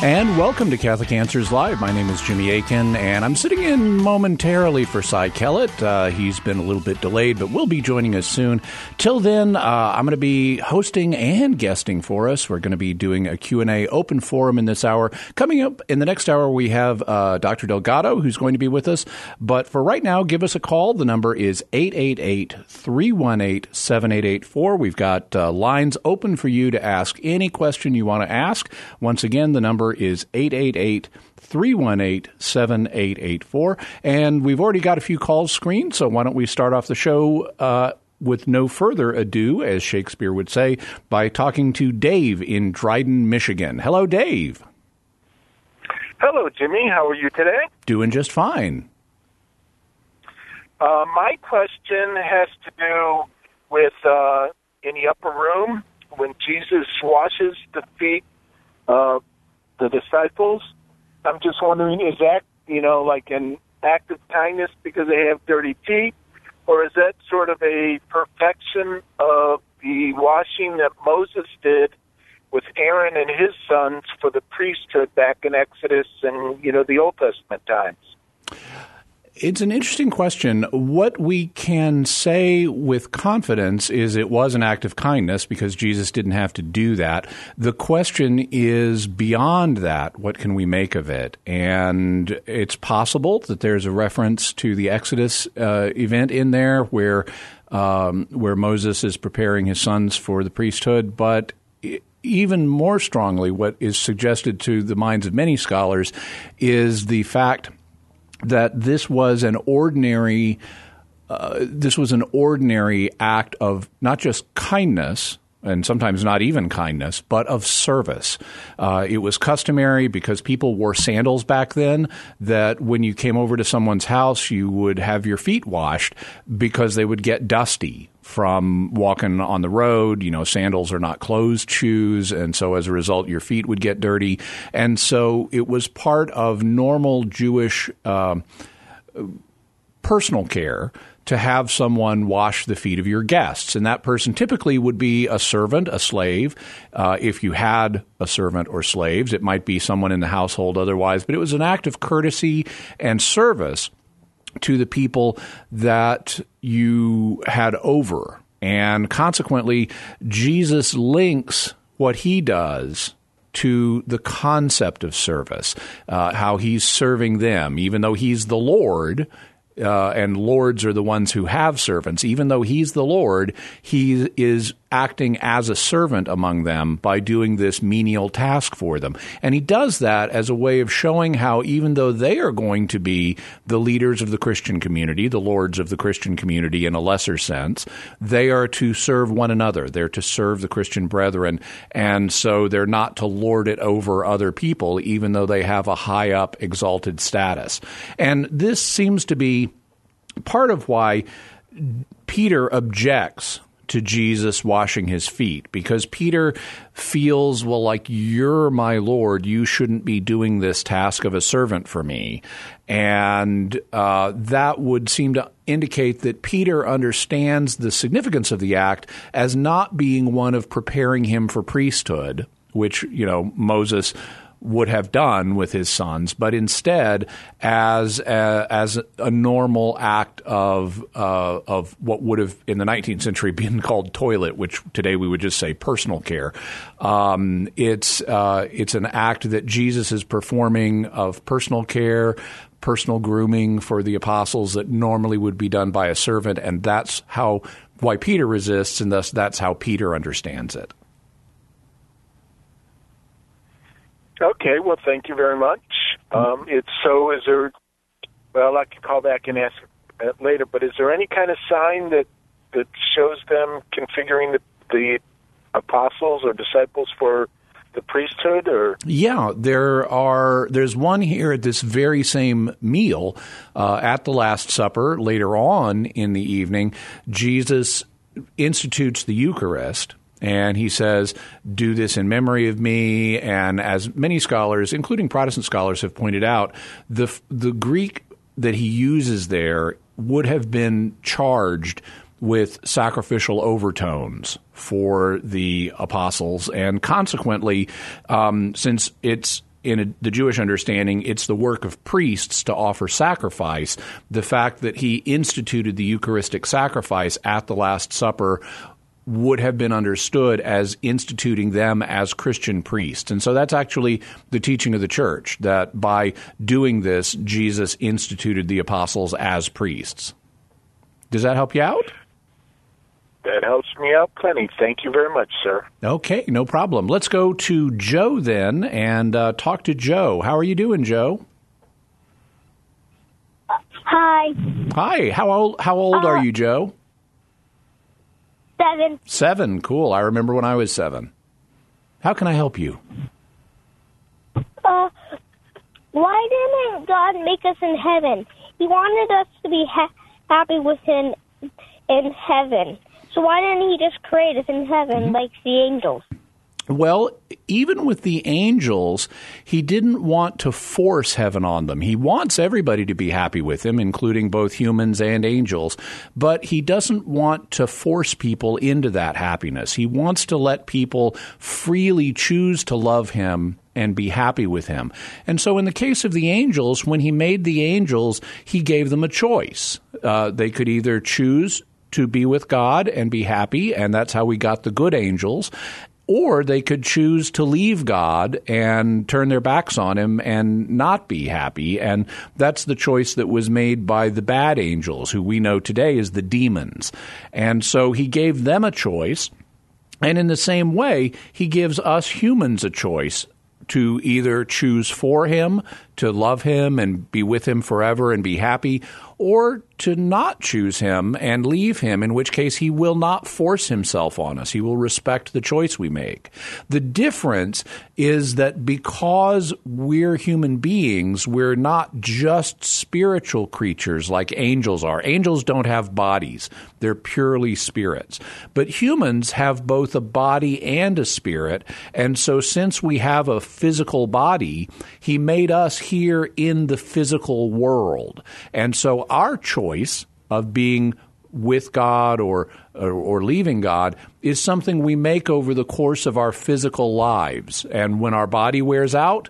And welcome to Catholic Answers Live. My name is Jimmy Akin, and I'm sitting in momentarily for Cy Kellett. He's been a little bit delayed, but will be joining us soon. Till then, I'm going to be hosting and guesting for us. We're going to be doing a Q&A open forum in this hour. Coming up in the next hour, we have Dr. Delgado, who's going to be with us. But for right now, give us a call. The number is 888-318-7884. We've got lines open for you to ask any question you want to ask. Once again, the number is 888-318-7884. And we've already got a few calls screened, so why don't we start off the show with no further ado, as Shakespeare would say, by talking to Dave in Dryden, Michigan. Hello, Dave. Hello, Jimmy. How are you today? Doing just fine. My question has to do with in the upper room when Jesus washes the feet of the disciples. I'm just wondering, is that, like an act of kindness because they have dirty feet, or is that sort of a perfection of the washing that Moses did with Aaron and his sons for the priesthood back in Exodus and, the Old Testament times? It's an interesting question. What we can say with confidence is it was an act of kindness because Jesus didn't have to do that. The question is beyond that, what can we make of it? And it's possible that there's a reference to the Exodus event in there where Moses is preparing his sons for the priesthood, but even more strongly, what is suggested to the minds of many scholars is the fact that this was an ordinary act of not just kindness, and sometimes not even kindness, but of service. It was customary because people wore sandals back then that when you came over to someone's house, you would have your feet washed because they would get dusty from walking on the road. Sandals are not closed shoes, and so as a result, your feet would get dirty. And so it was part of normal Jewish personal care to have someone wash the feet of your guests. And that person typically would be a servant, a slave. If you had a servant or slaves, it might be someone in the household otherwise. But it was an act of courtesy and service to the people that you had over. And consequently, Jesus links what he does to the concept of service, how he's serving them, even though he's the Lord. And lords are the ones who have servants. Even though he's the Lord, he is acting as a servant among them by doing this menial task for them. And he does that as a way of showing how even though they are going to be the leaders of the Christian community, the lords of the Christian community in a lesser sense, they are to serve one another. They're to serve the Christian brethren. And so they're not to lord it over other people, even though they have a high up exalted status. And this seems to be part of why Peter objects to Jesus washing his feet, because Peter feels, well, like, you're my Lord, you shouldn't be doing this task of a servant for me. And that would seem to indicate that Peter understands the significance of the act as not being one of preparing him for priesthood, which, Moses would have done with his sons, but instead as a normal act of what would have in the 19th century been called toilet, which today we would just say personal care. It's an act that Jesus is performing of personal care, personal grooming for the apostles that normally would be done by a servant, and that's why Peter resists, and thus that's how Peter understands it. Okay, well, thank you very much. Is there, well, I could call back and ask later, but is there any kind of sign that shows them configuring the apostles or disciples for the priesthood? Or yeah, there's one here at this very same meal at the Last Supper. Later on in the evening, Jesus institutes the Eucharist. And he says, do this in memory of me. And as many scholars, including Protestant scholars, have pointed out, the Greek that he uses there would have been charged with sacrificial overtones for the apostles. And consequently, since it's the Jewish understanding, it's the work of priests to offer sacrifice. The fact that he instituted the Eucharistic sacrifice at the Last Supper would have been understood as instituting them as Christian priests. And so that's actually the teaching of the church, that by doing this, Jesus instituted the apostles as priests. Does that help you out? That helps me out plenty. Thank you very much, sir. Okay, no problem. Let's go to Joe then and talk to Joe. How are you doing, Joe? Hi. Hi. How old are you, Joe? 7. 7. Cool. I remember when I was 7. How can I help you? Why didn't God make us in heaven? He wanted us to be happy with Him in heaven. So why didn't He just create us in heaven like the angels? Well, even with the angels, He didn't want to force heaven on them. He wants everybody to be happy with Him, including both humans and angels, but He doesn't want to force people into that happiness. He wants to let people freely choose to love Him and be happy with Him. And so in the case of the angels, when He made the angels, He gave them a choice. They could either choose to be with God and be happy, and that's how we got the good angels, or they could choose to leave God and turn their backs on Him and not be happy. And that's the choice that was made by the bad angels, who we know today as the demons. And so He gave them a choice. And in the same way, He gives us humans a choice to either choose for Him, to love Him and be with Him forever and be happy, or to not choose Him and leave Him, in which case He will not force Himself on us. He will respect the choice we make. The difference is that because we're human beings, we're not just spiritual creatures like angels are. Angels don't have bodies. They're purely spirits. But humans have both a body and a spirit, and so since we have a physical body, He made us here in the physical world. And so our choice of being with God or leaving God is something we make over the course of our physical lives. And when our body wears out,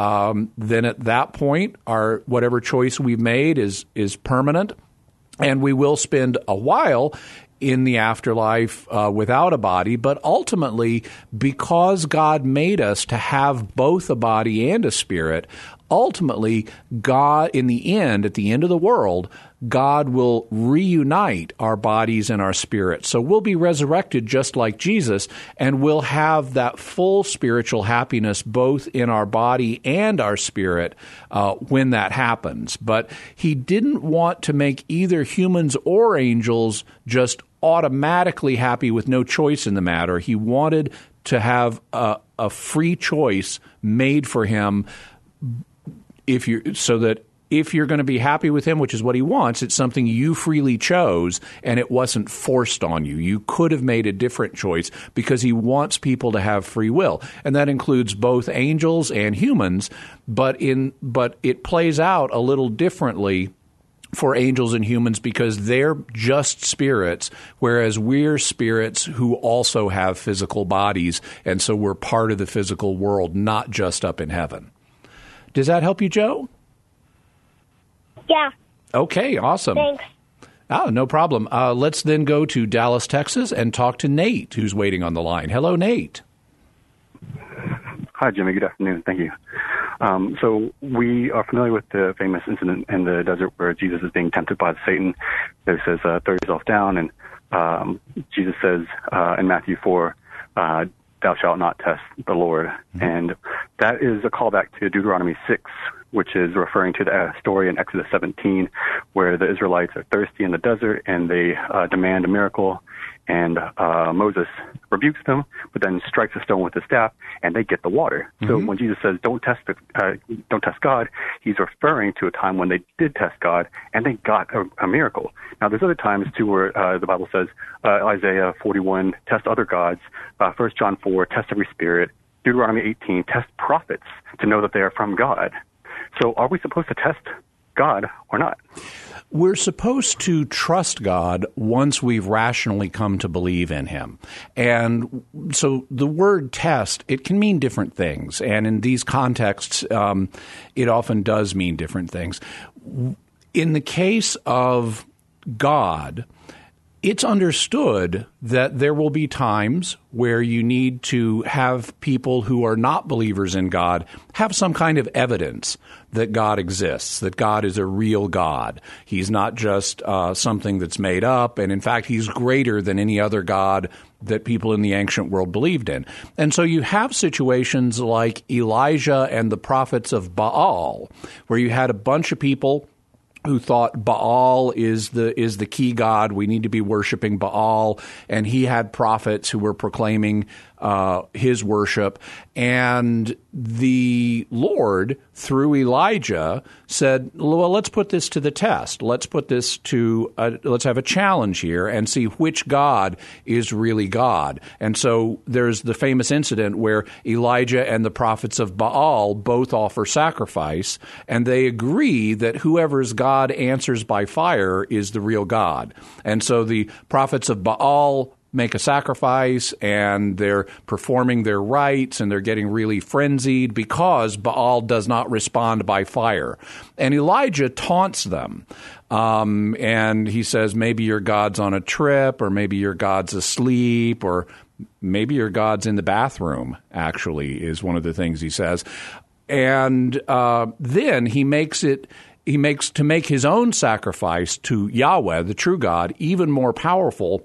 then at that point, our whatever choice we've made is permanent, and we will spend a while in the afterlife without a body. But ultimately, because God made us to have both a body and a spirit, ultimately, God, in the end, at the end of the world, God will reunite our bodies and our spirits. So we'll be resurrected just like Jesus, and we'll have that full spiritual happiness both in our body and our spirit when that happens. But He didn't want to make either humans or angels just automatically happy with no choice in the matter. He wanted to have a free choice made for Him, so that if you're going to be happy with Him, which is what He wants, it's something you freely chose and it wasn't forced on you. You could have made a different choice because He wants people to have free will. And that includes both angels and humans, but it plays out a little differently for angels and humans because they're just spirits, whereas we're spirits who also have physical bodies, and so we're part of the physical world, not just up in heaven. Does that help you, Joe? Yeah. Okay, awesome. Thanks. Oh, no problem. Let's then go to Dallas, Texas, and talk to Nate, who's waiting on the line. Hello, Nate. Hi, Jimmy. Good afternoon. Thank you. So we are familiar with the famous incident in the desert where Jesus is being tempted by Satan. It says, throw yourself down, and Jesus says in Matthew 4, thou shalt not test the Lord. Mm-hmm. And that is a callback to Deuteronomy 6, which is referring to the story in Exodus 17, where the Israelites are thirsty in the desert and they demand a miracle. And Moses rebukes them, but then strikes a stone with his staff, and they get the water. Mm-hmm. So when Jesus says, don't test God, He's referring to a time when they did test God, and they got a miracle. Now, there's other times, too, where the Bible says, Isaiah 41, test other gods, 1 John 4, test every spirit, Deuteronomy 18, test prophets to know that they are from God. So are we supposed to test God or not? We're supposed to trust God once we've rationally come to believe in him. And so the word test, it can mean different things. And in these contexts, it often does mean different things. In the case of God, it's understood that there will be times where you need to have people who are not believers in God have some kind of evidence that God exists, that God is a real God. He's not just something that's made up, and in fact, he's greater than any other God that people in the ancient world believed in. And so you have situations like Elijah and the prophets of Baal, where you had a bunch of people who thought Baal is the key god. We need to be worshiping Baal. And he had prophets who were proclaiming his worship. And the Lord, through Elijah, said, well, let's put this to the test. Let's put this to let's have a challenge here and see which God is really God. And so there's the famous incident where Elijah and the prophets of Baal both offer sacrifice, and they agree that whoever's God answers by fire is the real God. And so the prophets of Baal make a sacrifice, and they're performing their rites, and they're getting really frenzied because Baal does not respond by fire. And Elijah taunts them. And he says, maybe your God's on a trip, or maybe your God's asleep, or maybe your God's in the bathroom, actually, is one of the things he says. And then he makes to make his own sacrifice to Yahweh, the true God, even more powerful,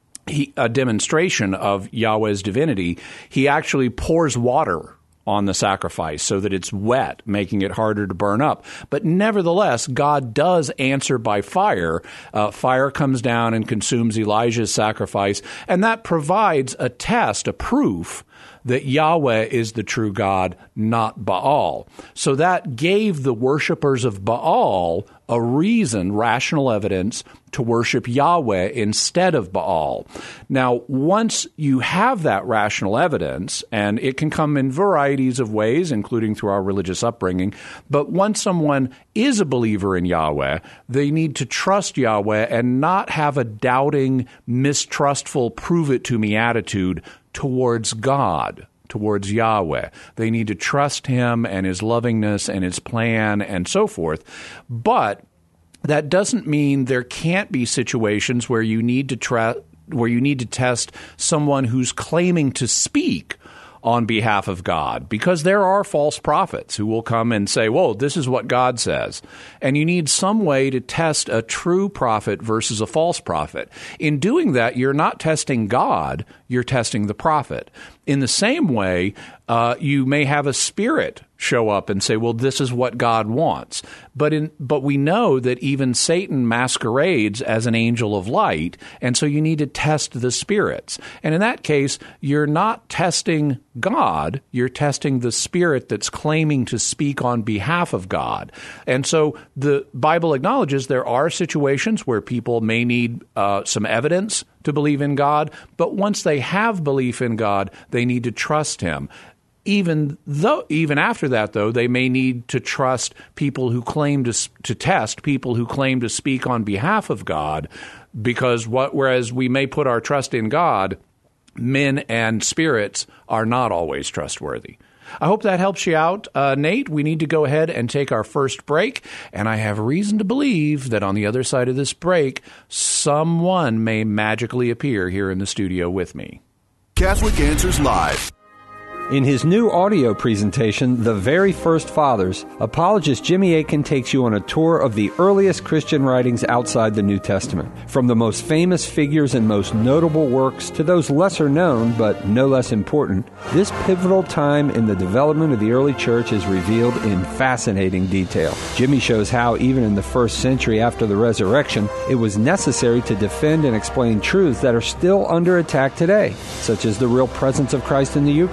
a demonstration of Yahweh's divinity. He actually pours water on the sacrifice so that it's wet, making it harder to burn up. But nevertheless, God does answer by fire. Fire comes down and consumes Elijah's sacrifice, and that provides a test, a proof that Yahweh is the true God, not Baal. So that gave the worshipers of Baal a reason, rational evidence, to worship Yahweh instead of Baal. Now, once you have that rational evidence, and it can come in varieties of ways, including through our religious upbringing, but once someone is a believer in Yahweh, they need to trust Yahweh and not have a doubting, mistrustful, prove-it-to-me attitude towards God, towards Yahweh. They need to trust him and his lovingness and his plan and so forth. But that doesn't mean there can't be situations where you need to test someone who's claiming to speak on behalf of God, because there are false prophets who will come and say, whoa, this is what God says. And you need some way to test a true prophet versus a false prophet. In doing that, you're not testing God, you're testing the prophet. In the same way, you may have a spirit show up and say, well, this is what God wants. But we know that even Satan masquerades as an angel of light, and so you need to test the spirits. And in that case, you're not testing God, you're testing the spirit that's claiming to speak on behalf of God. And so the Bible acknowledges there are situations where people may need some evidence to believe in God, but once they have belief in God, they need to trust him. Even after that, though, they may need to trust people who claim to test people who claim to speak on behalf of God, because whereas we may put our trust in God, men and spirits are not always trustworthy. I hope that helps you out. Nate, we need to go ahead and take our first break, and I have reason to believe that on the other side of this break, someone may magically appear here in the studio with me. Catholic Answers Live. In his new audio presentation, The Very First Fathers, apologist Jimmy Akin takes you on a tour of the earliest Christian writings outside the New Testament. From the most famous figures and most notable works to those lesser known but no less important, this pivotal time in the development of the early church is revealed in fascinating detail. Jimmy shows how, even in the first century after the resurrection, it was necessary to defend and explain truths that are still under attack today, such as the real presence of Christ in the Eucharist and the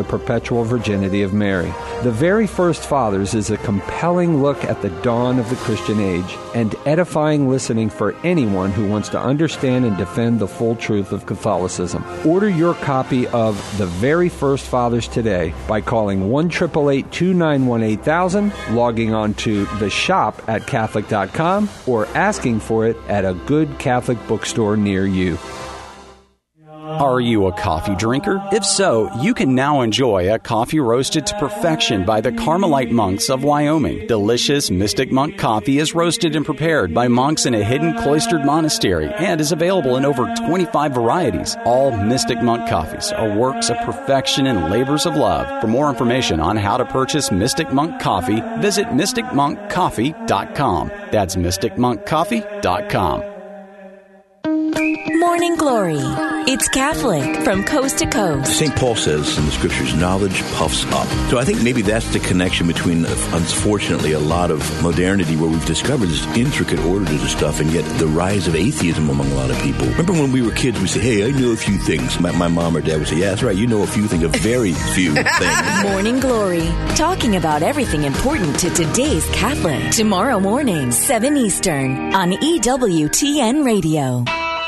the Perpetual Virginity of Mary. The Very First Fathers is a compelling look at the dawn of the Christian age and edifying listening for anyone who wants to understand and defend the full truth of Catholicism. Order your copy of The Very First Fathers today by calling 1-888-291-8000, logging on to the shop at Catholic.com, or asking for it at a good Catholic bookstore near you. Are you a coffee drinker? If so, you can now enjoy a coffee roasted to perfection by the Carmelite monks of Wyoming. Delicious Mystic Monk coffee is roasted and prepared by monks in a hidden cloistered monastery and is available in over 25 varieties. All Mystic Monk coffees are works of perfection and labors of love. For more information on how to purchase Mystic Monk coffee, visit mysticmonkcoffee.com. That's mysticmonkcoffee.com. Morning Glory. It's Catholic from coast to coast. St. Paul says in the scriptures, knowledge puffs up. So I think maybe that's the connection between, unfortunately, a lot of modernity where we've discovered this intricate order to stuff, and yet the rise of atheism among a lot of people. Remember when we were kids, we say, hey, I know a few things. My mom or dad would say, yeah, that's right, you know a few things, a very few things. Morning Glory, talking about everything important to today's Catholic. Tomorrow morning, 7 Eastern, on EWTN Radio.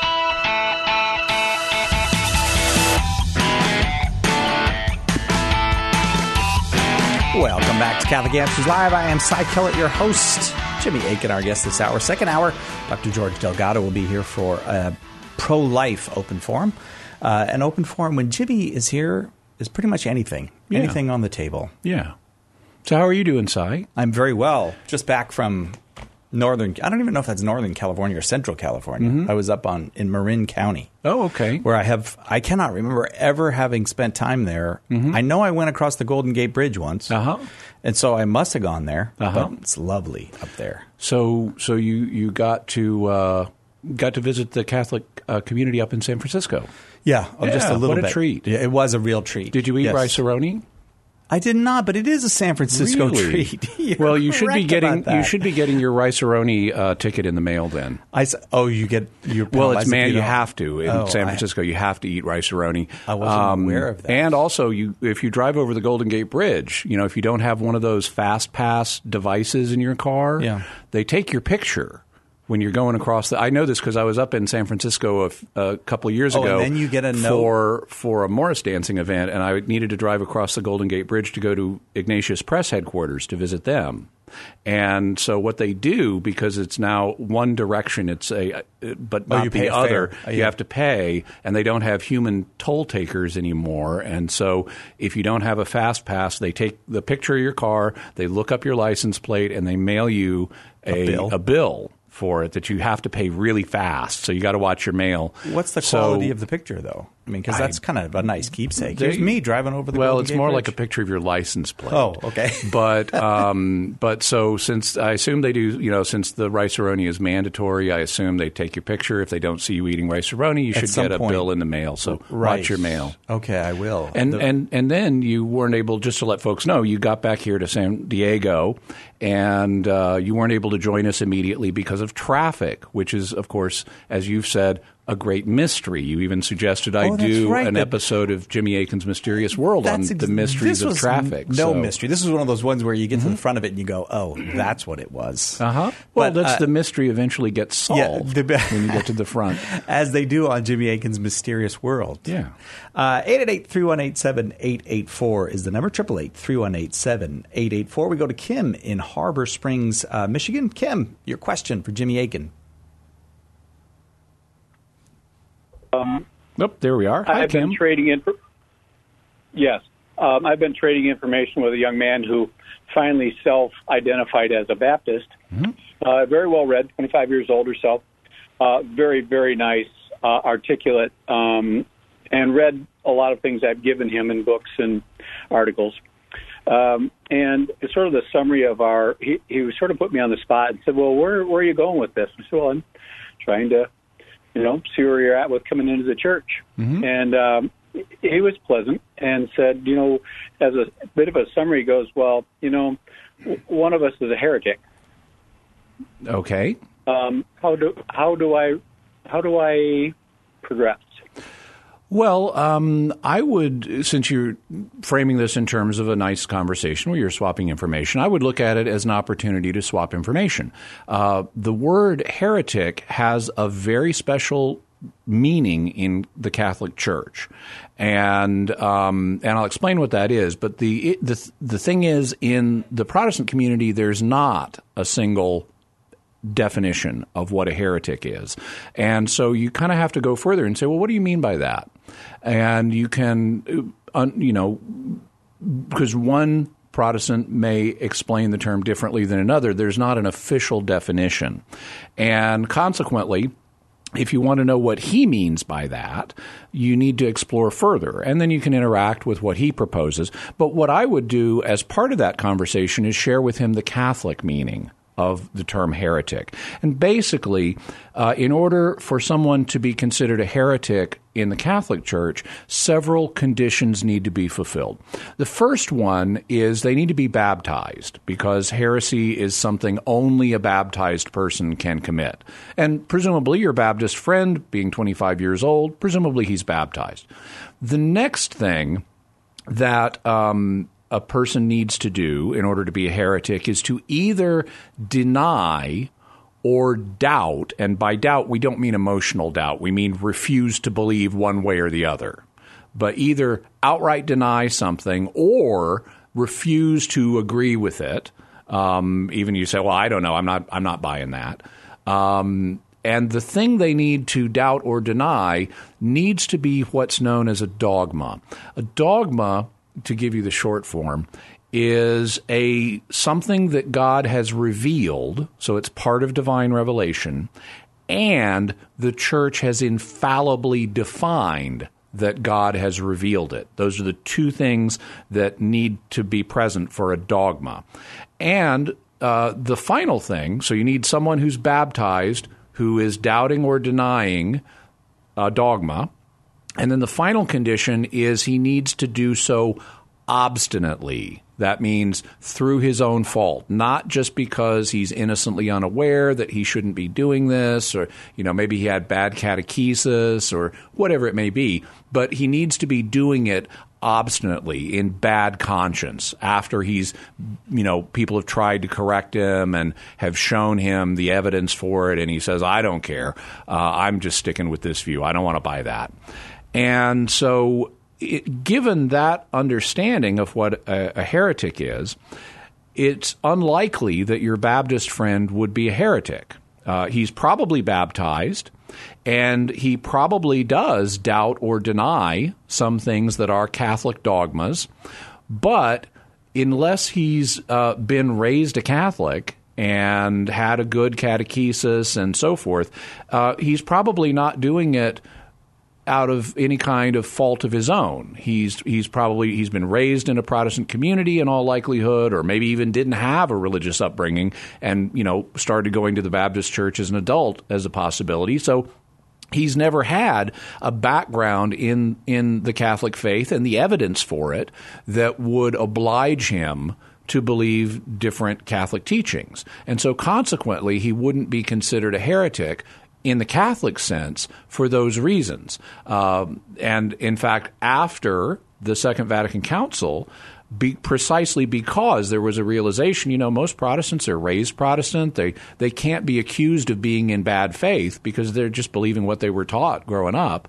Welcome back to Catholic Answers Live. I am Cy Kellett, your host. Jimmy Akin, our guest this hour. Second hour, Dr. George Delgado will be here for a pro-life open forum. An open forum, when Jimmy is here, is pretty much anything. Yeah. Anything on the table. Yeah. So how are you doing, Cy? I'm very well. Just back from I don't even know if that's Northern California or Central California. Mm-hmm. I was up in Marin County. Oh, okay. Where I cannot remember ever having spent time there. Mm-hmm. I know I went across the Golden Gate Bridge once. Uh-huh. And so I must have gone there. Uh-huh. But it's lovely up there. So you got to visit the Catholic community up in San Francisco. Yeah, just a little bit. What a treat. Yeah, it was a real treat. Did you eat rice-a-roni? I did not, but it is a San Francisco really? treat. Well, you should be getting your rice-a-roni ticket in the mail then. You get your well, it's man. You have to in San Francisco. You have to eat rice-a-roni. I wasn't aware of that. And also, if you drive over the Golden Gate Bridge, if you don't have one of those fast pass devices in your car, they take your picture when you're going across I know this because I was up in San Francisco a couple of years ago. And then you get a note for a Morris dancing event, and I needed to drive across the Golden Gate Bridge to go to Ignatius Press headquarters to visit them. And so what they do, because it's now one direction, but not the other. You have to pay, and they don't have human toll takers anymore. And so if you don't have a fast pass, they take the picture of your car, they look up your license plate, and they mail you a bill for it that you have to pay really fast. So you got to watch your mail. What's the quality of the picture, though? I mean, because that's kind of a nice keepsake. There's me driving over the Golden it's Gate more Bridge. like a picture of your license plate. Oh, okay. But so since I assume they do, since the rice-a-roni is mandatory, I assume they take your picture. If they don't see you eating rice-a-roni, you should get a bill in the mail. So watch your mail. Okay, I will. And then you weren't able, just to let folks know, you got back here to San Diego, and you weren't able to join us immediately because of traffic, which is, of course, as you've said, a great mystery. You even suggested I do an episode of Jimmy Akin's Mysterious World on the mysteries of traffic. Mystery. This was one of those ones where you get to the front of it and you go, oh, that's what it was. Uh-huh. Well, that's the mystery eventually gets solved when you get to the front. As they do on Jimmy Akin's Mysterious World. Yeah. 888-318-7884 is the number. 888-318-7884. We go to Kim in Harbor Springs, Michigan. Kim, your question for Jimmy Akin. There we are. Hi, Kim. I've been trading information with a young man who finally self-identified as a Baptist. Mm-hmm. Very well read, 25 years old or so. Very, very nice, articulate, and read a lot of things I've given him in books and articles. And it's sort of the summary of he sort of put me on the spot and said, well, where are you going with this? I said, well, I'm trying to see where you're at with coming into the church. Mm-hmm. And he was pleasant and said, as a bit of a summary, goes, well, one of us is a heretic. Okay. How do I progress? Well, I would, since you're framing this in terms of a nice conversation where you're swapping information, I would look at it as an opportunity to swap information. The word heretic has a very special meaning in the Catholic Church, and I'll explain what that is. But the thing is, in the Protestant community, there's not a single definition of what a heretic is. And so you kind of have to go further and say, well, what do you mean by that? And you can, because one Protestant may explain the term differently than another, there's not an official definition. And consequently, if you want to know what he means by that, you need to explore further, and then you can interact with what he proposes. But what I would do as part of that conversation is share with him the Catholic meaning of the term heretic. And basically, in order for someone to be considered a heretic in the Catholic Church, several conditions need to be fulfilled. The first one is they need to be baptized, because heresy is something only a baptized person can commit. And presumably your Baptist friend, being 25 years old, presumably he's baptized. The next thing that a person needs to do in order to be a heretic is to either deny or doubt, and by doubt we don't mean emotional doubt, we mean refuse to believe one way or the other, but either outright deny something or refuse to agree with it. Even you say, well, I don't know, I'm not buying that. And the thing they need to doubt or deny needs to be what's known as a dogma. A dogma, to give you the short form, is something that God has revealed, so it's part of divine revelation, and the church has infallibly defined that God has revealed it. Those are the two things that need to be present for a dogma. And the final thing, so you need someone who's baptized who is doubting or denying a dogma. And then the final condition is he needs to do so obstinately. That means through his own fault, not just because he's innocently unaware that he shouldn't be doing this, or maybe he had bad catechesis or whatever it may be, but he needs to be doing it obstinately in bad conscience after he's, people have tried to correct him and have shown him the evidence for it, and he says, I don't care. I'm just sticking with this view. I don't want to buy that. And so given that understanding of what a heretic is, it's unlikely that your Baptist friend would be a heretic. He's probably baptized, and he probably does doubt or deny some things that are Catholic dogmas, but unless he's been raised a Catholic and had a good catechesis and so forth, he's probably not doing it out of any kind of fault of his own. He's been raised in a Protestant community in all likelihood, or maybe even didn't have a religious upbringing and, started going to the Baptist church as an adult as a possibility. So he's never had a background in the Catholic faith and the evidence for it that would oblige him to believe different Catholic teachings. And so consequently, he wouldn't be considered a heretic in the Catholic sense for those reasons. And in fact, after the Second Vatican Council, precisely because there was a realization, most Protestants are raised Protestant. They can't be accused of being in bad faith because they're just believing what they were taught growing up,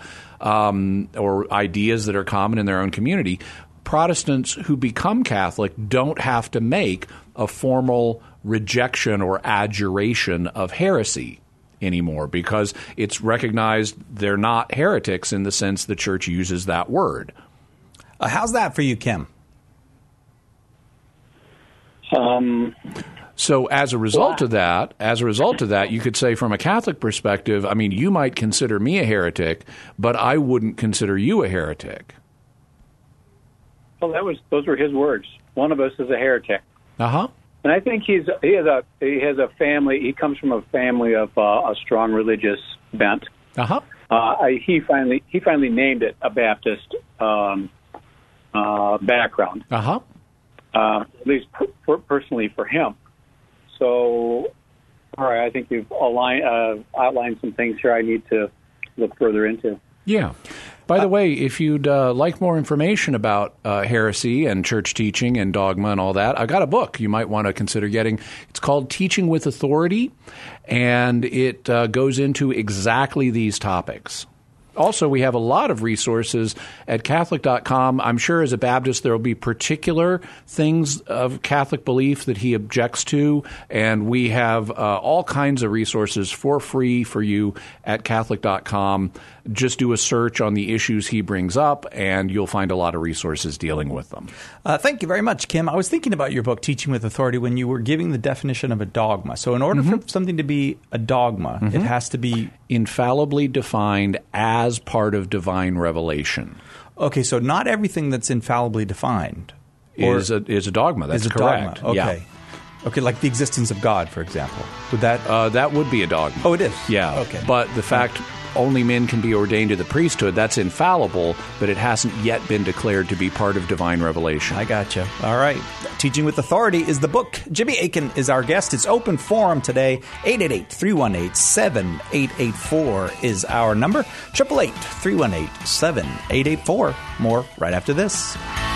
or ideas that are common in their own community. Protestants who become Catholic don't have to make a formal rejection or adjuration of heresy anymore, because it's recognized they're not heretics in the sense the church uses that word. How's that for you, Kim? So as a result of that, you could say from a Catholic perspective, you might consider me a heretic, but I wouldn't consider you a heretic. Well, those were his words. One of us is a heretic. Uh-huh. And I think he has a family. He comes from a family of a strong religious bent. Uh-huh. He finally named it a Baptist background. Uh-huh. At least personally for him. So, all right, I think you've outlined some things here I need to look further into. Yeah. By the way, if you'd like more information about heresy and church teaching and dogma and all that, I've got a book you might want to consider getting. It's called Teaching with Authority, and it goes into exactly these topics. Also, we have a lot of resources at Catholic.com. I'm sure as a Baptist there will be particular things of Catholic belief that he objects to, and we have all kinds of resources for free for you at Catholic.com. Just do a search on the issues he brings up, and you'll find a lot of resources dealing with them. Thank you very much, Kim. I was thinking about your book, Teaching with Authority, when you were giving the definition of a dogma. So in order for something to be a dogma, it has to be infallibly defined as part of divine revelation. Okay, so not everything that's infallibly defined is a dogma. That's correct. Dogma. Okay. Yeah. Okay, like the existence of God, for example. Would that that would be a dogma. Oh, it is? Yeah. Okay. But the fact only men can be ordained to the priesthood, that's infallible, but it hasn't yet been declared to be part of divine revelation. I gotcha. All right. Teaching with Authority is the book. Jimmy Akin is our guest. It's open forum today. 888-318-7884 is our number. 888-318-7884. More right after this.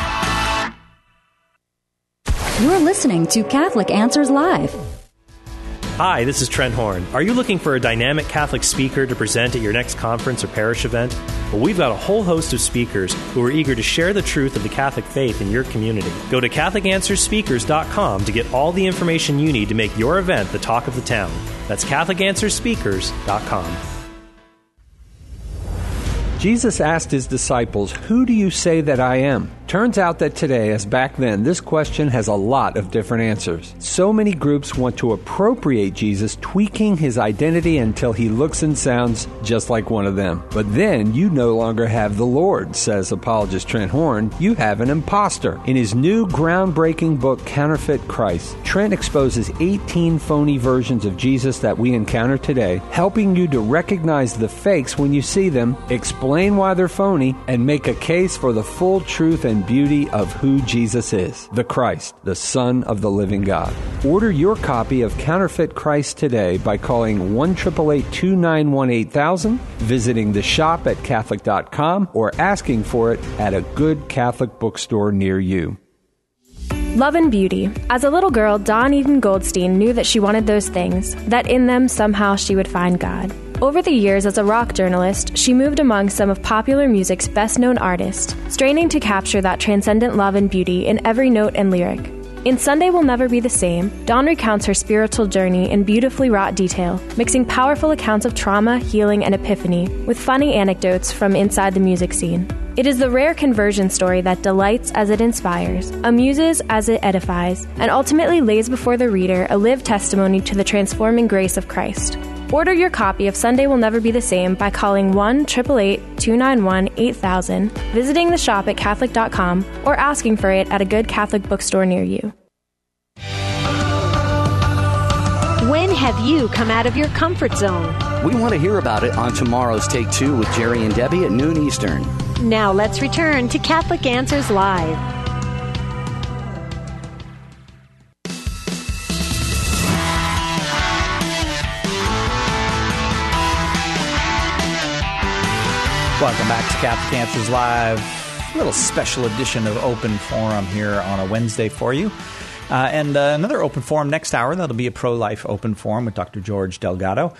You're listening to Catholic Answers Live. Hi, this is Trent Horn. Are you looking for a dynamic Catholic speaker to present at your next conference or parish event? Well, we've got a whole host of speakers who are eager to share the truth of the Catholic faith in your community. Go to CatholicAnswersSpeakers.com to get all the information you need to make your event the talk of the town. That's CatholicAnswersSpeakers.com. Jesus asked his disciples, "Who do you say that I am?" Turns out that today, as back then, this question has a lot of different answers. So many groups want to appropriate Jesus, tweaking his identity until he looks and sounds just like one of them. But then you no longer have the Lord, says apologist Trent Horn. You have an imposter. In his new groundbreaking book, Counterfeit Christ, Trent exposes 18 phony versions of Jesus that we encounter today, helping you to recognize the fakes when you see them, explain why they're phony, and make a case for the full truth and beauty of who Jesus is, the Christ, the Son of the living God. Order your copy of Counterfeit Christ today by calling 1-888-291-8000, visiting the shop at Catholic.com, or asking for it at a good Catholic bookstore near you. Love and beauty. As a little girl, Dawn Eden Goldstein knew that she wanted those things, that in them somehow she would find God. Over the years as a rock journalist, she moved among some of popular music's best-known artists, straining to capture that transcendent love and beauty in every note and lyric. In Sunday Will Never Be the Same, Dawn recounts her spiritual journey in beautifully wrought detail, mixing powerful accounts of trauma, healing, and epiphany with funny anecdotes from inside the music scene. It is the rare conversion story that delights as it inspires, amuses as it edifies, and ultimately lays before the reader a lived testimony to the transforming grace of Christ. Order your copy of Sunday Will Never Be the Same by calling 1-888-291-8000, visiting the shop at Catholic.com, or asking for it at a good Catholic bookstore near you. When have you come out of your comfort zone? We want to hear about it on tomorrow's Take Two with Jerry and Debbie at noon Eastern. Now let's return to Catholic Answers Live. Welcome back to Catholic Answers Live. A little special edition of Open Forum here on a Wednesday for you. And another open forum next hour. That'll be a pro-life open forum with Dr. George Delgado.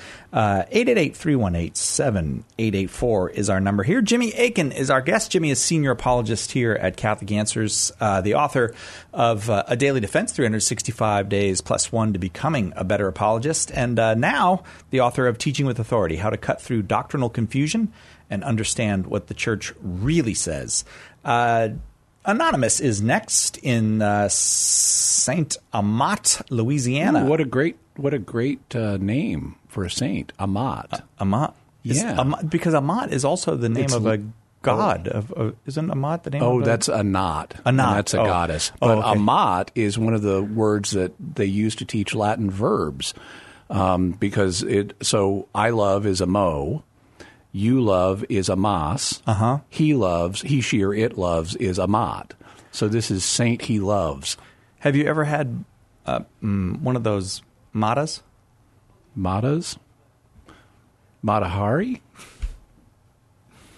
888-318-7884 is our number here. Jimmy Akin is our guest. Jimmy is senior apologist here at Catholic Answers, the author of A Daily Defense, 365 Days Plus One to Becoming a Better Apologist, and now the author of Teaching with Authority, How to Cut Through Doctrinal Confusion and Understand What the Church Really Says. Anonymous is next in Saint Amat, Louisiana. Ooh, what a great name for a saint, Amat. Amat, yeah, because Amat is also the name of a god. Isn't Amat the name? Oh, of that's Anat. Anat, that's a goddess. But okay. Amat is one of the words that they use to teach Latin verbs, because So I love is amo. You love is amas. He loves, he, she, or it loves is amat. So this is Saint He Loves. Have you ever had one of those matas? Matas? Matahari?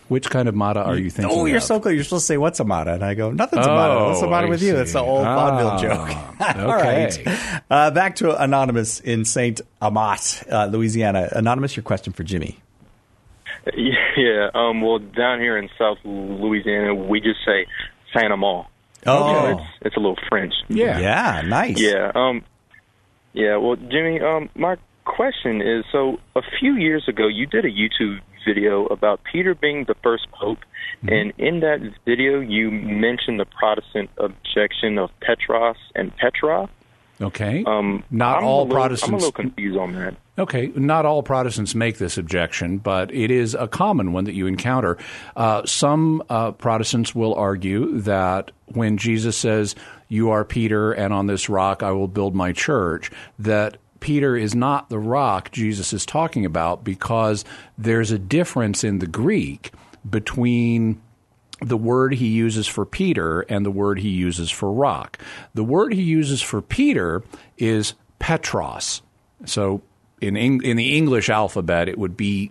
Which kind of mata are you thinking Oh, you're of? so close. You're supposed to say, what's a mata? And I go, nothing's a mata. What's the matter with you? It's the old vaudeville joke. All right. Back to Anonymous in St. Amat, Louisiana. Anonymous, your question for Jimmy. Yeah. Well, down here in South Louisiana, we just say Saint Amand. Oh. It's a little French. Yeah, nice. Yeah. Yeah. Well, Jimmy, my question is, so a few years ago, you did a YouTube video about Peter being the first pope, and in that video, you mentioned the Protestant objection of Petros and Petra. Okay. I'm a little confused on that. Okay. Not all Protestants make this objection, but it is a common one that you encounter. Some Protestants will argue that when Jesus says, "You are Peter, and on this rock I will build my church," that Peter is not the rock Jesus is talking about, because there's a difference in the Greek between the word he uses for Peter and the word he uses for rock. The word he uses for Peter is Petros. So in the English alphabet, it would be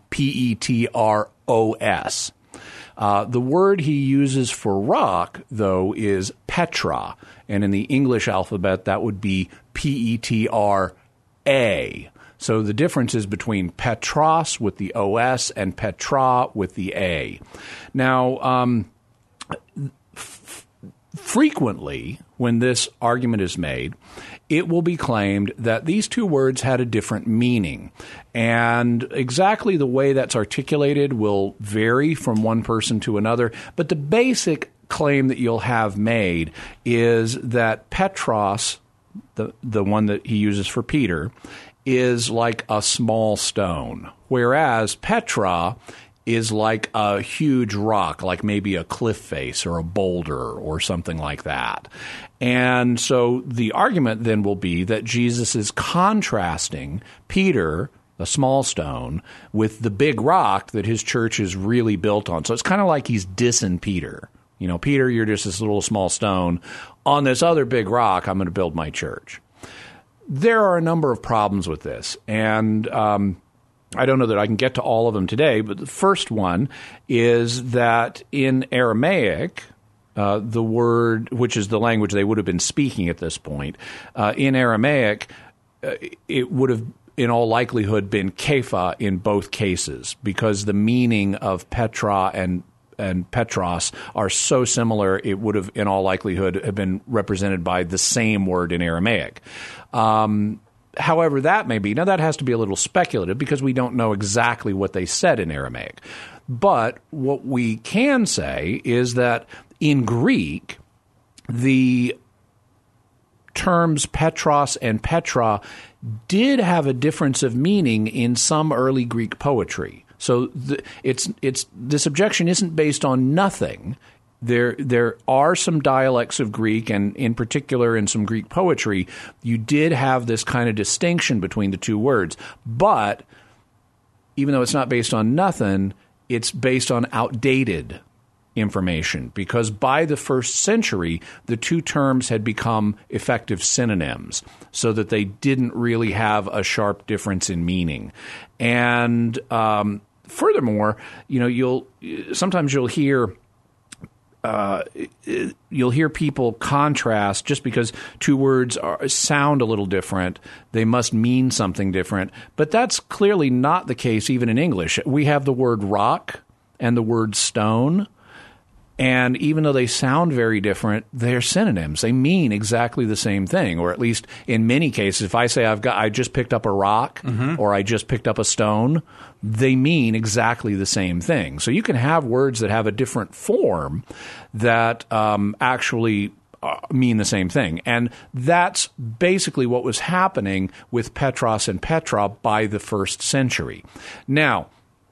Petros. The word he uses for rock, though, is Petra. And in the English alphabet, that would be Petra. So the difference is between Petros with the OS and Petra with the A. Now, frequently, when this argument is made, it will be claimed that these two words had a different meaning. And exactly the way that's articulated will vary from one person to another. But the basic claim that you'll have made is that Petros, the one that he uses for Peter, is like a small stone, whereas Petra is like a huge rock, like maybe a cliff face or a boulder or something like that. And so the argument then will be that Jesus is contrasting Peter, the small stone, with the big rock that his church is really built on. So it's kind of like he's dissing Peter. You know, Peter, you're just this little small stone. On this other big rock, I'm going to build my church. There are a number of problems with this, and I don't know that I can get to all of them today, but the first one is that in Aramaic, the word, which is the language they would have been speaking at this point, in Aramaic, it would have in all likelihood been Kepha in both cases, because the meaning of Petra and Petros are so similar, it would have in all likelihood have been represented by the same word in Aramaic. However that may be, now that has to be a little speculative because we don't know exactly what they said in Aramaic. But what we can say is that in Greek, the terms Petros and Petra did have a difference of meaning in some early Greek poetry. So this objection isn't based on nothing. There are some dialects of Greek, and in particular in some Greek poetry, you did have this kind of distinction between the two words. But even though it's not based on nothing, it's based on outdated information, because by the first century, the two terms had become effective synonyms, so that they didn't really have a sharp difference in meaning. And furthermore, sometimes you'll hear people contrast just because two words sound a little different, they must mean something different. But that's clearly not the case even in English. We have the word rock and the word stone, and even though they sound very different, they're synonyms. They mean exactly the same thing, or at least in many cases. If I say I just picked up a rock or I just picked up a stone, they mean exactly the same thing. So you can have words that have a different form that actually mean the same thing. And that's basically what was happening with Petros and Petra by the first century. Now,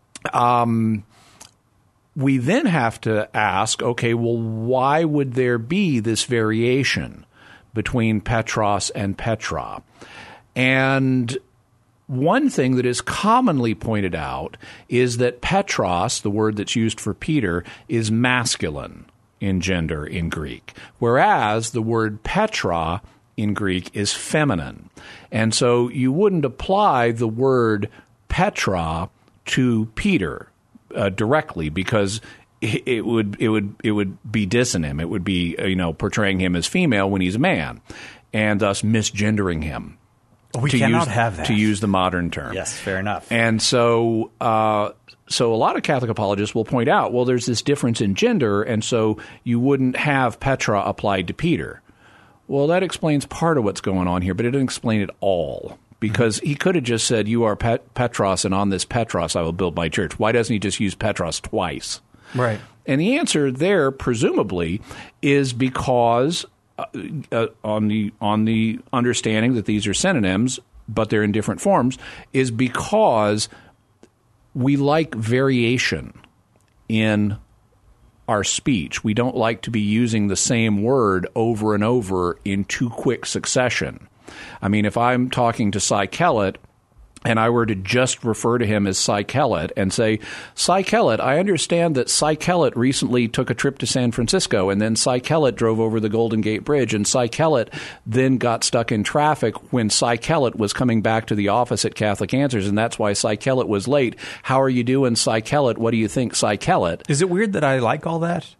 we then have to ask, okay, well, why would there be this variation between Petros and Petra? And one thing that is commonly pointed out is that Petros, the word that's used for Peter, is masculine in gender in Greek, whereas the word Petra in Greek is feminine. And so you wouldn't apply the word Petra to Peter. directly, because it would be dissing him. It would be portraying him as female when he's a man, and thus misgendering him. We cannot have that. To use the modern term. Yes, fair enough. And so a lot of Catholic apologists will point out, well, there's this difference in gender, and so you wouldn't have Petra applied to Peter. Well, that explains part of what's going on here, but it doesn't explain it all. Because he could have just said, you are Petros, and on this Petros I will build my church. Why doesn't he just use Petros twice? Right. And the answer there, presumably, is because on the understanding that these are synonyms, but they're in different forms, is because we like variation in our speech. We don't like to be using the same word over and over in too quick succession. I mean, if I'm talking to Cy Kellett and I were to just refer to him as Cy Kellett and say, Cy Kellett, I understand that Cy Kellett recently took a trip to San Francisco, and then Cy Kellett drove over the Golden Gate Bridge, and Cy Kellett then got stuck in traffic when Cy Kellett was coming back to the office at Catholic Answers, and that's why Cy Kellett was late. How are you doing, Cy Kellett? What do you think, Cy Kellett? Is it weird that I like all that?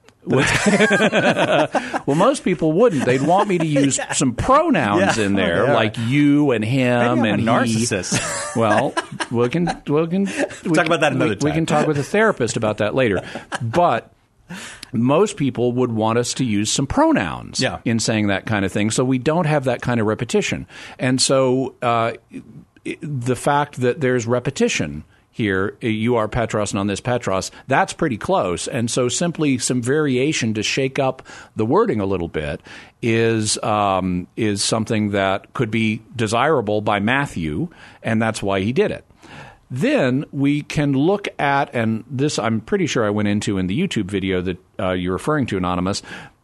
Well, most people wouldn't. They'd want me to use some pronouns in there, like you and him and he. Narcissist. Well, we can talk about that another time. We can talk with a therapist about that later. But most people would want us to use some pronouns in saying that kind of thing, so we don't have that kind of repetition. And so the fact that there's repetition here, you are Petros, and on this Petros, that's pretty close. And so simply some variation to shake up the wording a little bit is something that could be desirable by Matthew, and that's why he did it. Then we can look at, and this I'm pretty sure I went into in the YouTube video that you're referring to, Anonymous,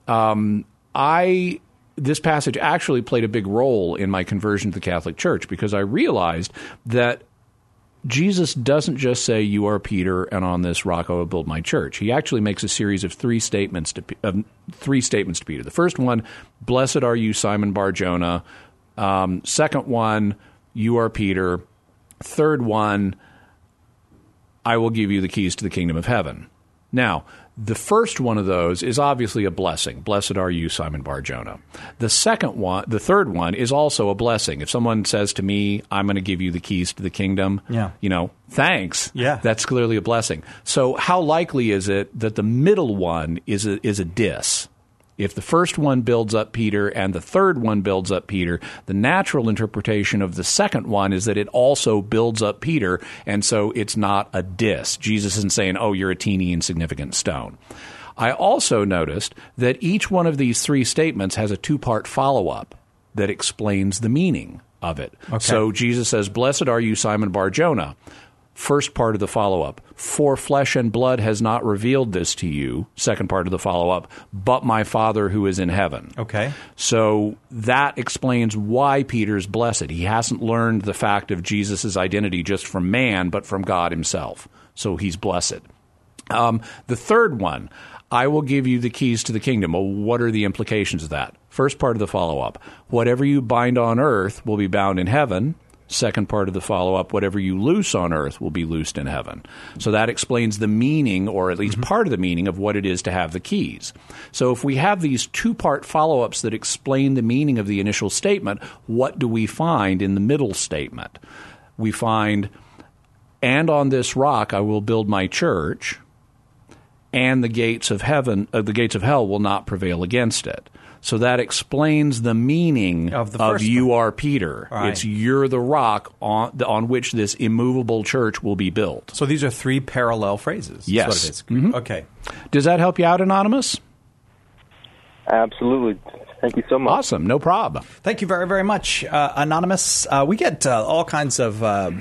this passage actually played a big role in my conversion to the Catholic Church, because I realized that Jesus doesn't just say, you are Peter, and on this rock I will build my church. He actually makes a series of three statements to Peter. The first one, blessed are you, Simon Bar-Jonah. Second one, you are Peter. Third one, I will give you the keys to the kingdom of heaven. Now, the first one of those is obviously a blessing. Blessed are you, Simon Bar-Jonah. The third one is also a blessing. If someone says to me, I'm going to give you the keys to the kingdom, thanks. Yeah. That's clearly a blessing. So how likely is it that the middle one is a diss? If the first one builds up Peter and the third one builds up Peter, the natural interpretation of the second one is that it also builds up Peter, and so it's not a diss. Jesus isn't saying, oh, you're a teeny insignificant stone. I also noticed that each one of these three statements has a two-part follow-up that explains the meaning of it. Okay. So Jesus says, blessed are you, Simon Bar-Jonah. First part of the follow-up, for flesh and blood has not revealed this to you. Second part of the follow-up, but my Father who is in heaven. Okay. So that explains why Peter's blessed. He hasn't learned the fact of Jesus' identity just from man, but from God himself. So he's blessed. The third one, I will give you the keys to the kingdom. Well, what are the implications of that? First part of the follow-up, whatever you bind on earth will be bound in heaven. Second part of the follow-up, whatever you loose on earth will be loosed in heaven. So that explains the meaning, or at least part of the meaning, of what it is to have the keys. So if we have these two-part follow-ups that explain the meaning of the initial statement, what do we find in the middle statement? We find, and on this rock I will build my church, and the gates of hell will not prevail against it. So that explains the meaning of you are Peter. Right. It's you're the rock on which this immovable church will be built. So these are three parallel phrases. Yes. That's what it is. Mm-hmm. Okay. Does that help you out, Anonymous? Absolutely. Thank you so much. Awesome. No problem. Thank you very, very much, Anonymous. We get all kinds of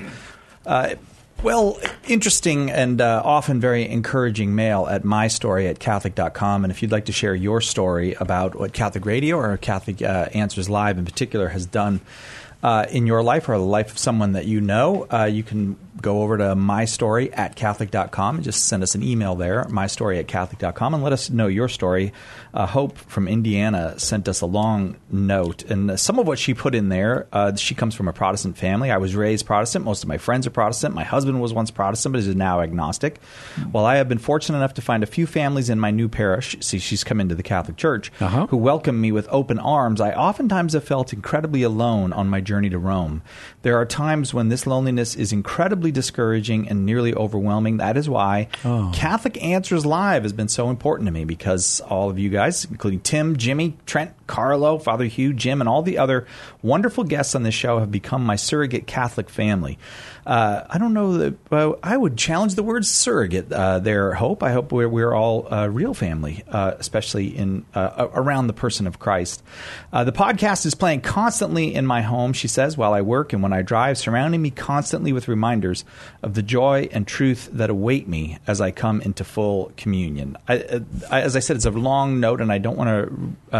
interesting and often very encouraging mail at mystory@catholic.com. And if you'd like to share your story about what Catholic Radio or Catholic Answers Live in particular has done in your life or the life of someone that you know, you can go over to mystory@catholic.com and just send us an email there, mystory@catholic.com, and let us know your story. Hope from Indiana sent us a long note, and some of what she put in there, she comes from a Protestant family. I was raised Protestant. Most of my friends are Protestant. My husband was once Protestant, but is now agnostic. While I have been fortunate enough to find a few families in my new parish, see, she's come into the Catholic Church, who welcome me with open arms, I oftentimes have felt incredibly alone on my journey to Rome. There are times when this loneliness is incredibly discouraging and nearly overwhelming. That is why Catholic Answers Live has been so important to me, because all of you guys, including Tim, Jimmy, Trent, Carlo, Father Hugh, Jim, and all the other wonderful guests on this show have become my surrogate Catholic family. I don't know that I would challenge the word surrogate there, Hope. I hope we're all a real family, especially in around the person of Christ. The podcast is playing constantly in my home, she says, while I work and when I drive, surrounding me constantly with reminders of the joy and truth that await me as I come into full communion. As I said, it's a long note, and I don't want to.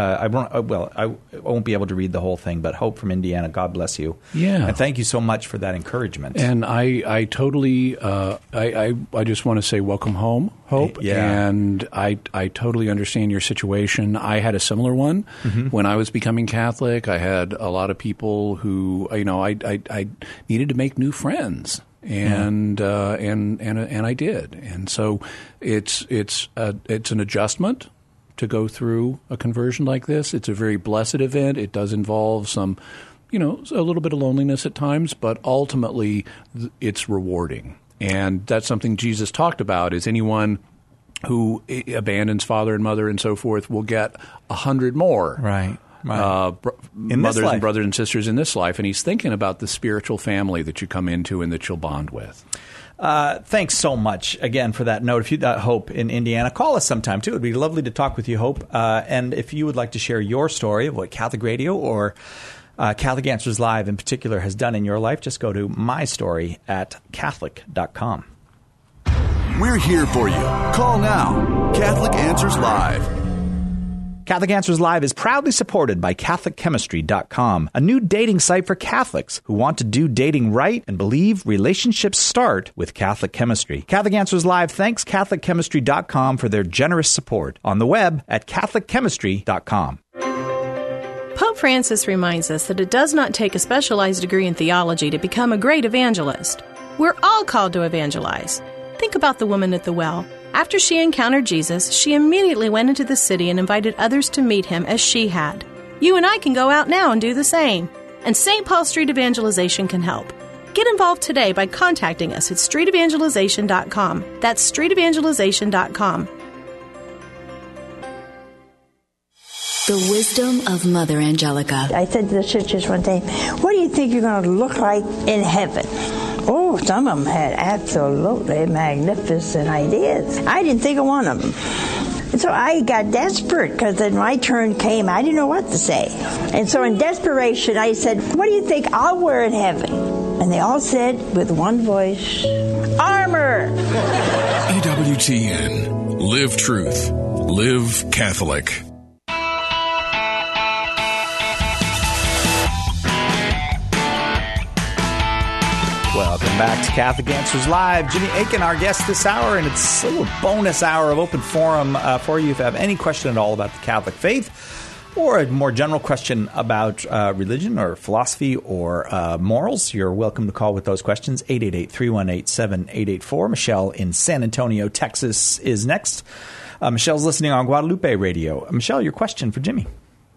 I won't be able to read the whole thing. But Hope from Indiana, God bless you. Yeah, and thank you so much for that encouragement. And I totally, I just want to say welcome home, Hope. Yeah. And I totally understand your situation. I had a similar one when I was becoming Catholic. I had a lot of people who, I needed to make new friends. And I did. And so it's an adjustment to go through a conversion like this. It's a very blessed event. It does involve some, a little bit of loneliness at times, but ultimately it's rewarding. And that's something Jesus talked about, is anyone who abandons father and mother and so forth will get 100 more. Right. Mothers and brothers and sisters in this life. And he's thinking about the spiritual family that you come into and that you'll bond with. Thanks so much again for that note. If you Hope in Indiana, call us sometime too. It'd be lovely to talk with you, Hope. And if you would like to share your story of what Catholic Radio or Catholic Answers Live in particular has done in your life, just go to mystory@catholic.com. We're here for you. Call now. Catholic Answers Live. Catholic Answers Live is proudly supported by CatholicChemistry.com, a new dating site for Catholics who want to do dating right and believe relationships start with Catholic chemistry. Catholic Answers Live thanks CatholicChemistry.com for their generous support on the web at CatholicChemistry.com. Pope Francis reminds us that it does not take a specialized degree in theology to become a great evangelist. We're all called to evangelize. Think about the woman at the well. After she encountered Jesus, she immediately went into the city and invited others to meet him as she had. You and I can go out now and do the same. And St. Paul Street Evangelization can help. Get involved today by contacting us at streetevangelization.com. That's streetevangelization.com. The wisdom of Mother Angelica. I said to the sisters one day, what do you think you're going to look like in heaven? Oh, some of them had absolutely magnificent ideas. I didn't think of one of them. And so I got desperate because then my turn came. I didn't know what to say. And so in desperation, I said, what do you think I'll wear in heaven? And they all said with one voice, armor. EWTN. Live truth. Live Catholic. Welcome back to Catholic Answers Live. Jimmy Akin, our guest this hour, and it's a little bonus hour of open forum for you. If you have any question at all about the Catholic faith or a more general question about religion or philosophy or morals, you're welcome to call with those questions. 888-318-7884. Michelle in San Antonio, Texas is next. Michelle's listening on Guadalupe Radio. Michelle, your question for Jimmy.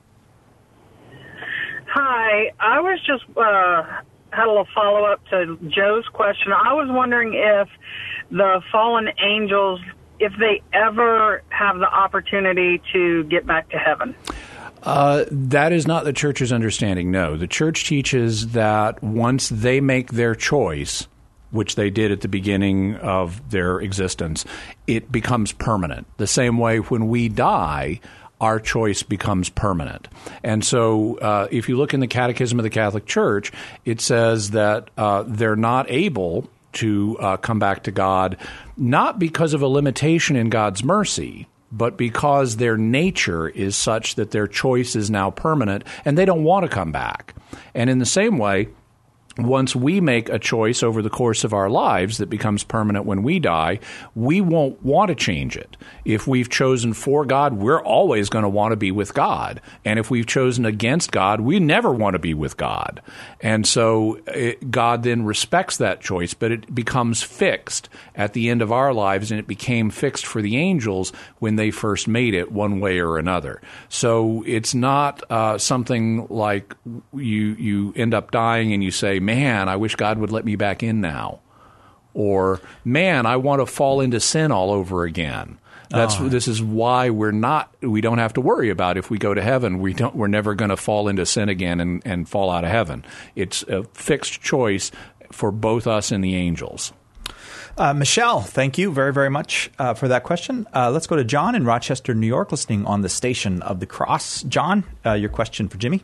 Hi. I was just... had a little follow-up to Joe's question. I was wondering if the fallen angels, if they ever have the opportunity to get back to heaven. That is not the Church's understanding, no. The Church teaches that once they make their choice, which they did at the beginning of their existence, it becomes permanent. The same way when we die, our choice becomes permanent. And so if you look in the Catechism of the Catholic Church, it says that they're not able to come back to God, not because of a limitation in God's mercy, but because their nature is such that their choice is now permanent and they don't want to come back. And in the same way, once we make a choice over the course of our lives that becomes permanent when we die, we won't want to change it. If we've chosen for God, we're always going to want to be with God. And if we've chosen against God, we never want to be with God. And so God then respects that choice, but it becomes fixed at the end of our lives, and it became fixed for the angels when they first made it one way or another. So it's not something like you end up dying and you say, man, I wish God would let me back in now. Or, man, I want to fall into sin all over again. This is why we don't have to worry about if we go to heaven. We're never going to fall into sin again and fall out of heaven. It's a fixed choice for both us and the angels. Michelle, thank you very, very much for that question. Let's go to John in Rochester, New York, listening on the Station of the Cross. John, your question for Jimmy.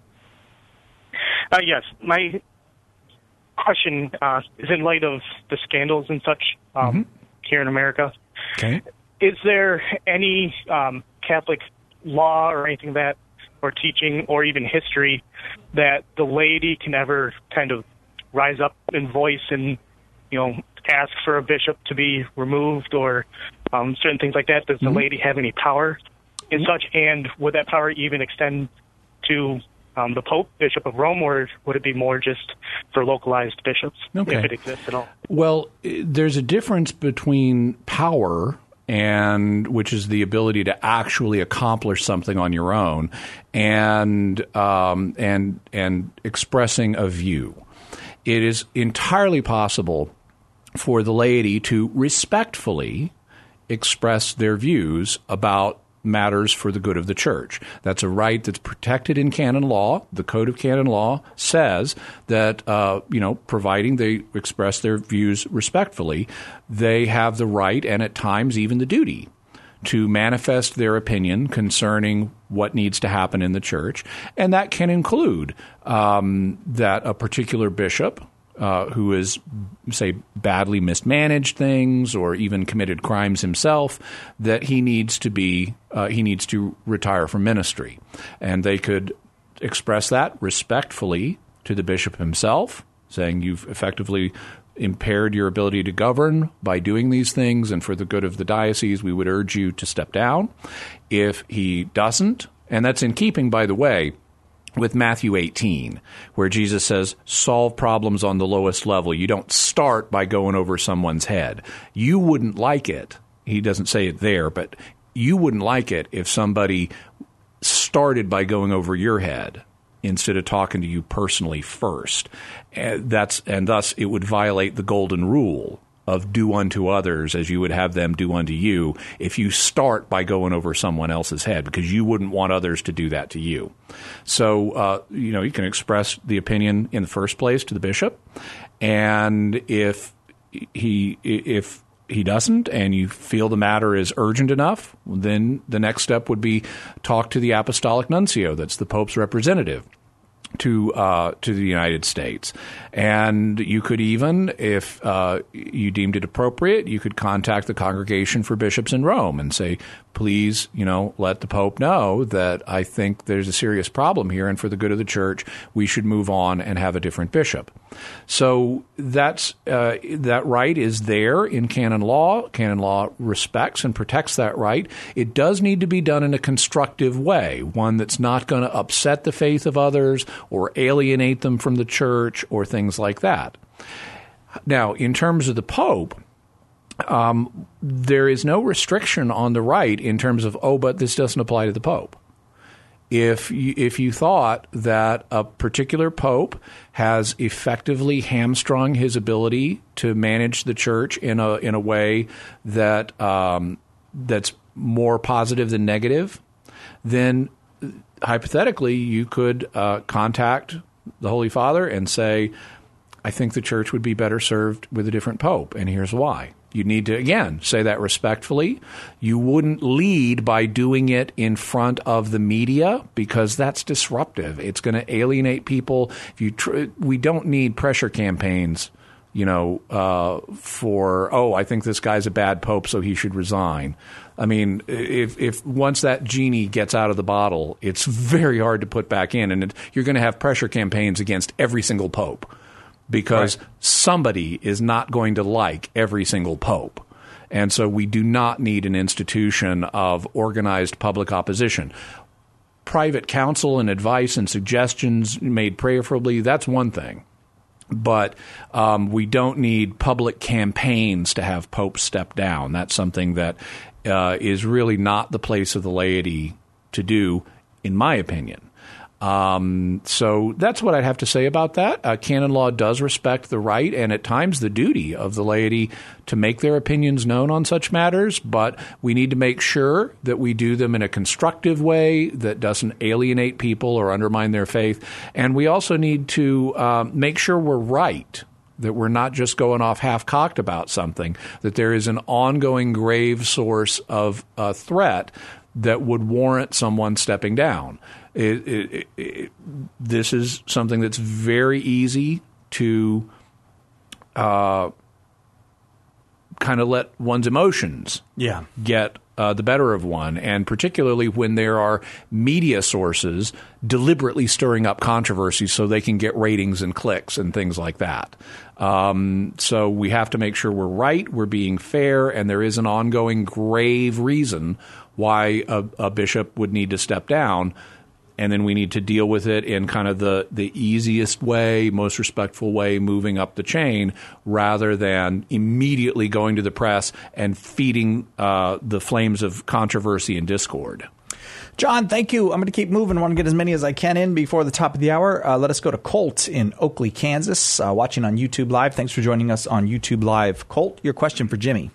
Yes, my question is in light of the scandals and such here in America. Okay. Is there any Catholic law or anything that, or teaching, or even history that the laity can ever kind of rise up in voice and, ask for a bishop to be removed or certain things like that? Does the laity have any power in such? And would that power even extend to the Pope, Bishop of Rome, or would it be more just for localized bishops, if it exists at all? Well, there's a difference between power, which is the ability to actually accomplish something on your own, and expressing a view. It is entirely possible for the laity to respectfully express their views about matters for the good of the church. That's a right that's protected in canon law. The Code of Canon Law says that, providing they express their views respectfully, they have the right and at times even the duty to manifest their opinion concerning what needs to happen in the church. And that can include that a particular bishop who is, say, badly mismanaged things or even committed crimes himself, that he needs to retire from ministry. And they could express that respectfully to the bishop himself, saying you've effectively impaired your ability to govern by doing these things, and for the good of the diocese, we would urge you to step down. If he doesn't, and that's in keeping, by the way, with Matthew 18, where Jesus says, solve problems on the lowest level. You don't start by going over someone's head. You wouldn't like it. He doesn't say it there, but you wouldn't like it if somebody started by going over your head instead of talking to you personally first. And thus it would violate the golden rule of do unto others as you would have them do unto you if you start by going over someone else's head, because you wouldn't want others to do that to you. So, you can express the opinion in the first place to the bishop, and if he doesn't and you feel the matter is urgent enough, then the next step would be talk to the apostolic nuncio, that's the Pope's representative to the United States. And you could even, if you deemed it appropriate, you could contact the Congregation for Bishops in Rome and say, please, let the Pope know that I think there's a serious problem here, and for the good of the church, we should move on and have a different bishop. So that right is there in canon law. Canon law respects and protects that right. It does need to be done in a constructive way, one that's not going to upset the faith of others or alienate them from the church or things like that. Now, in terms of the Pope, there is no restriction on the right in terms of, but this doesn't apply to the Pope. If you thought that a particular pope has effectively hamstrung his ability to manage the church in a way that that's more positive than negative, then hypothetically you could contact the Holy Father and say, I think the church would be better served with a different pope, and here's why. You need to, again, say that respectfully. You wouldn't lead by doing it in front of the media, because that's disruptive. It's going to alienate people. We don't need pressure campaigns, for, I think this guy's a bad pope, so he should resign. I mean, if once that genie gets out of the bottle, it's very hard to put back in, and you're going to have pressure campaigns against every single pope. because somebody is not going to like every single pope. And so we do not need an institution of organized public opposition. Private counsel and advice and suggestions made prayerfully, that's one thing. But we don't need public campaigns to have popes step down. That's something that is really not the place of the laity to do, in my opinion. So that's what I'd have to say about that. Canon law does respect the right and at times the duty of the laity to make their opinions known on such matters, but we need to make sure that we do them in a constructive way that doesn't alienate people or undermine their faith. And we also need to make sure we're right, that we're not just going off half-cocked about something, that there is an ongoing grave source of threat that would warrant someone stepping down. This is something that's very easy to kind of let one's emotions get the better of one, and particularly when there are media sources deliberately stirring up controversies so they can get ratings and clicks and things like that. So we have to make sure we're right, we're being fair, and there is an ongoing grave reason why a bishop would need to step down. And then we need to deal with it in kind of the easiest way, most respectful way, moving up the chain, rather than immediately going to the press and feeding the flames of controversy and discord. John, thank you. I'm going to keep moving. I want to get as many as I can in before the top of the hour. Let us go to Colt in Oakley, Kansas, watching on YouTube Live. Thanks for joining us on YouTube Live. Colt, your question for Jimmy.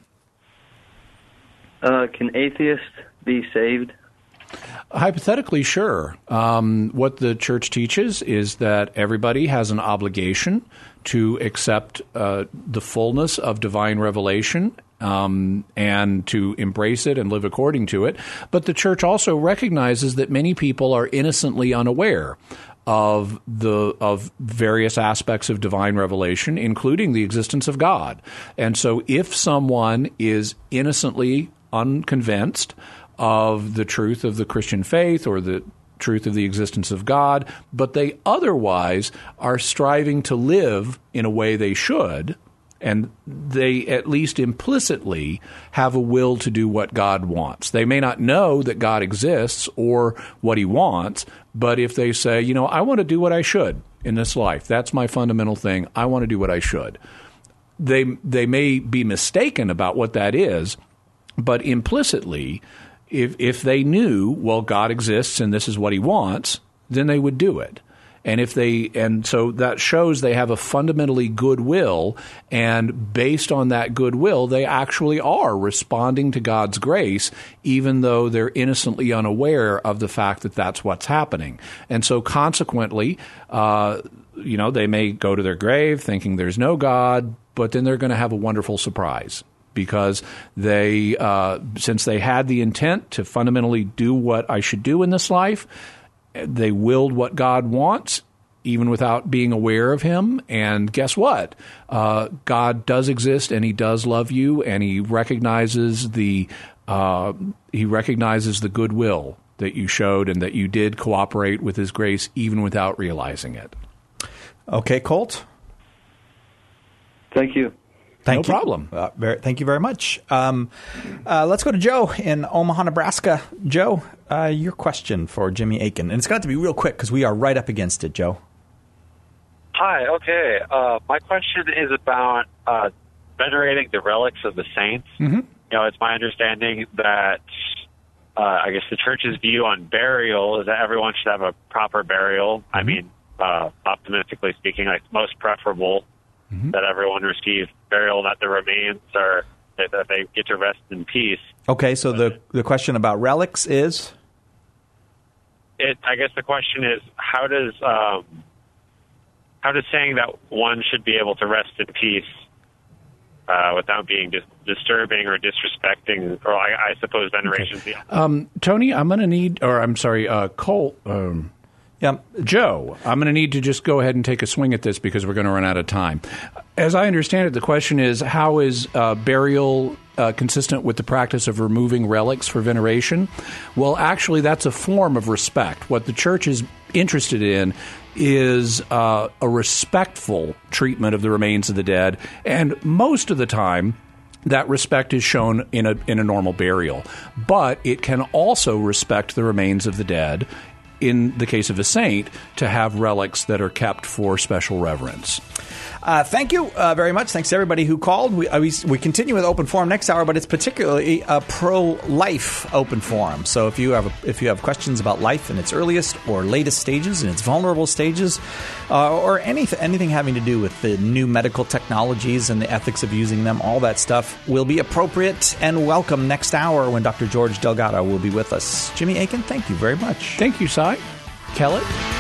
Can atheists be saved? Hypothetically, sure. What the church teaches is that everybody has an obligation to accept the fullness of divine revelation and to embrace it and live according to it. But the church also recognizes that many people are innocently unaware of various aspects of divine revelation, including the existence of God. And so if someone is innocently unconvinced of the truth of the Christian faith or the truth of the existence of God, but they otherwise are striving to live in a way they should, and they at least implicitly have a will to do what God wants. They may not know that God exists or what he wants, but if they say, I want to do what I should in this life, that's my fundamental thing, I want to do what I should. They may be mistaken about what that is, but implicitly, if they knew, well, God exists and this is what he wants, then they would do it. And so that shows they have a fundamentally good will, and based on that good will, they actually are responding to God's grace, even though they're innocently unaware of the fact that that's what's happening. And so consequently, they may go to their grave thinking there's no God, but then they're going to have a wonderful surprise. Because since they had the intent to fundamentally do what I should do in this life, they willed what God wants, even without being aware of him. And guess what? God does exist, and he does love you, and he recognizes the goodwill that you showed and that you did cooperate with his grace, even without realizing it. Okay, Colt. Thank you. No problem. Thank you very much. Let's go to Joe in Omaha, Nebraska. Joe, your question for Jimmy Akin. And it's got to be real quick because we are right up against it, Joe. Hi, okay. My question is about venerating the relics of the saints. Mm-hmm. It's my understanding that I guess the church's view on burial is that everyone should have a proper burial. Mm-hmm. I mean, optimistically speaking, like most preferable. Mm-hmm. That everyone receives burial, that the remains are that they get to rest in peace. Okay, so the question about relics is? I guess the question is how does saying that one should be able to rest in peace without being disturbing or disrespecting, or I suppose veneration. Okay. Tony, I'm going to need, or I'm sorry, Cole. Joe, I'm going to need to just go ahead and take a swing at this because we're going to run out of time. As I understand it, the question is, how is burial consistent with the practice of removing relics for veneration? Well, actually, that's a form of respect. What the church is interested in is a respectful treatment of the remains of the dead, and most of the time that respect is shown in a normal burial. But it can also respect the remains of the dead, in the case of a saint, to have relics that are kept for special reverence. Thank you very much. Thanks to everybody who called. We continue with open forum next hour, but it's particularly a pro-life open forum. So if you have questions about life in its earliest or latest stages, in its vulnerable stages, or anything having to do with the new medical technologies and the ethics of using them, all that stuff will be appropriate and welcome next hour when Dr. George Delgado will be with us. Jimmy Akin, thank you very much. Thank you, Cy. Kellett.